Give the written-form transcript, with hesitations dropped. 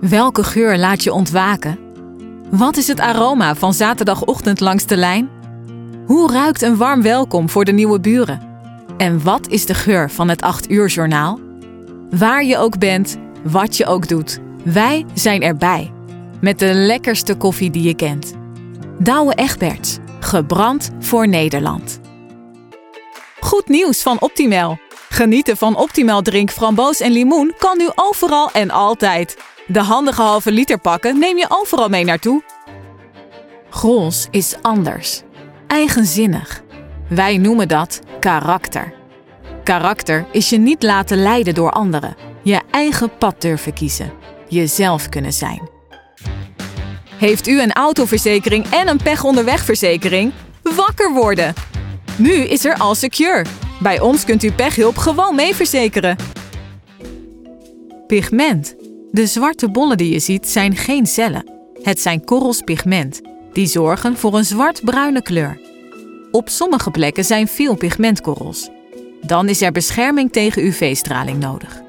Welke geur laat je ontwaken? Wat is het aroma van zaterdagochtend langs de lijn? Hoe ruikt een warm welkom voor de nieuwe buren? En wat is de geur van het 8 uur journaal? Waar je ook bent, wat je ook doet, wij zijn erbij. Met de lekkerste koffie die je kent. Douwe Egberts, gebrand voor Nederland. Goed nieuws van Optimal. Genieten van Optimal drink framboos en limoen kan nu overal en altijd. De handige halve liter pakken neem je overal mee naartoe. Grols is anders. Eigenzinnig. Wij noemen dat karakter. Karakter is je niet laten leiden door anderen. Je eigen pad durven kiezen. Jezelf kunnen zijn. Heeft u een autoverzekering en een pech onderweg-verzekering? Wakker worden! Nu is er Allsecure. Bij ons kunt u pechhulp gewoon mee verzekeren. Pigment. De zwarte bollen die je ziet zijn geen cellen. Het zijn korrels pigment. Die zorgen voor een zwart-bruine kleur. Op sommige plekken zijn veel pigmentkorrels. Dan is er bescherming tegen UV-straling nodig.